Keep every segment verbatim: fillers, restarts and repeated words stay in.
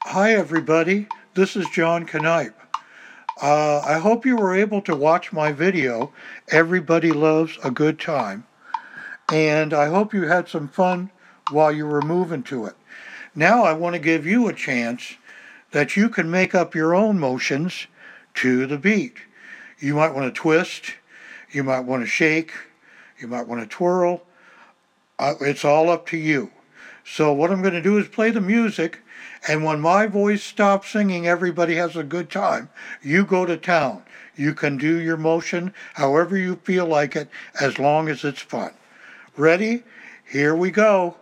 Hi, everybody. This is John Knipe. Uh, I hope you were able to watch my video, Everybody Loves a Good Time, and I hope you had some fun while you were moving to it. Now I want to give you a chance that you can make up your own motions to the beat. You might want to twist, you might want to shake, you might want to twirl. Uh, it's all up to you. So what I'm going to do is play the music, and when my voice stops singing Everybody Has a Good Time, you go to town. You can do your motion however you feel like it, as long as it's fun. Ready? Here we go.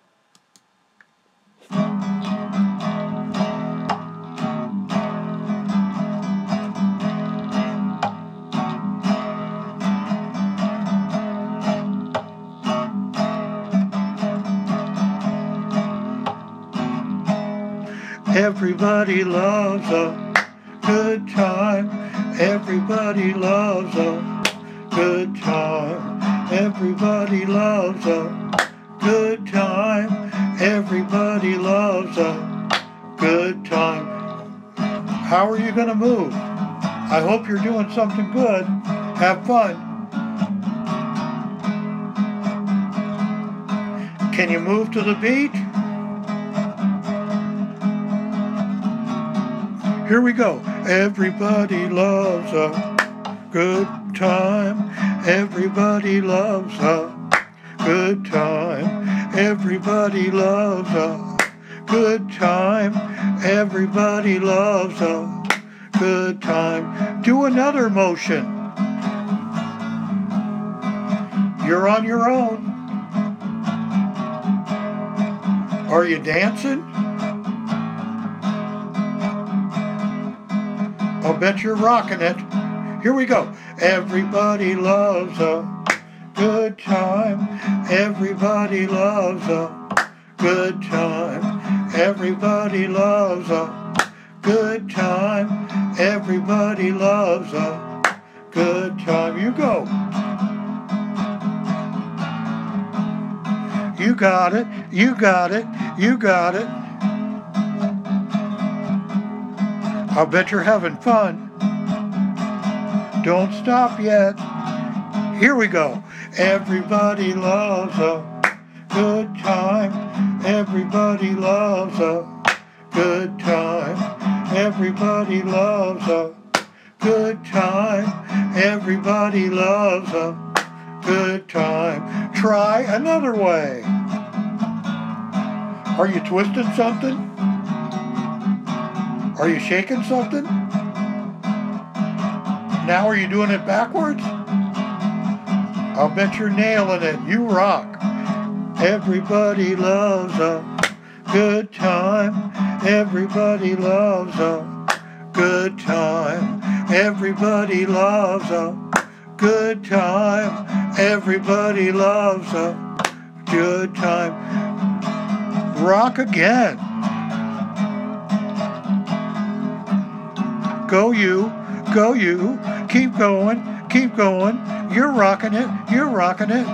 Everybody loves a good time. Everybody loves a good time. Everybody loves a good time. Everybody loves a good time. How are you going to move? I hope you're doing something good. Have fun. Can you move to the beat? Here we go. Everybody loves a good time. Everybody loves a good time. Everybody loves a good time. Everybody loves a good time. Do another motion. You're on your own. Are you dancing? I'll bet you're rocking it. Here we go. Everybody loves a good time. Everybody loves a good time. Everybody loves a good time. Everybody loves a good time. You go. You got it. You got it. You got it. I'll bet you're having fun. Don't stop yet. Here we go. Everybody loves a good time. Everybody loves a good time. Everybody loves a good time. Everybody loves a good time. Try another way. Are you twisting something? Are you shaking something? Now are you doing it backwards? I'll bet you're nailing it. You rock. Everybody loves a good time. Everybody loves a good time. Everybody loves a good time. Everybody loves a good time. Rock again. Go you, go you, keep going, keep going. You're rocking it, you're rocking it.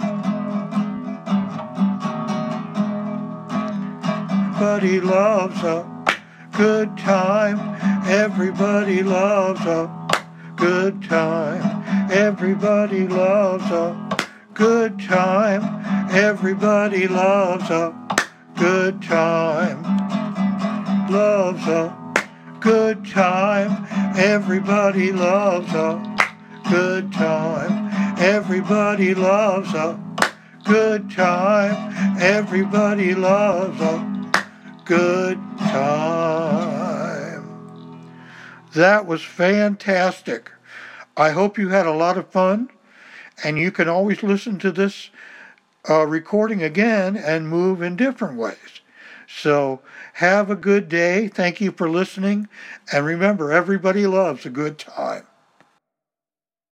Everybody loves a good time. Everybody loves a good time. Everybody loves a good time. Everybody loves a good time. Loves a good time. Everybody loves a good time. Everybody loves a good time. Everybody loves a good time. That was fantastic. I hope you had a lot of fun, and you can always listen to this uh, recording again and move in different ways. So have a good day. Thank you for listening. And remember, everybody loves a good time.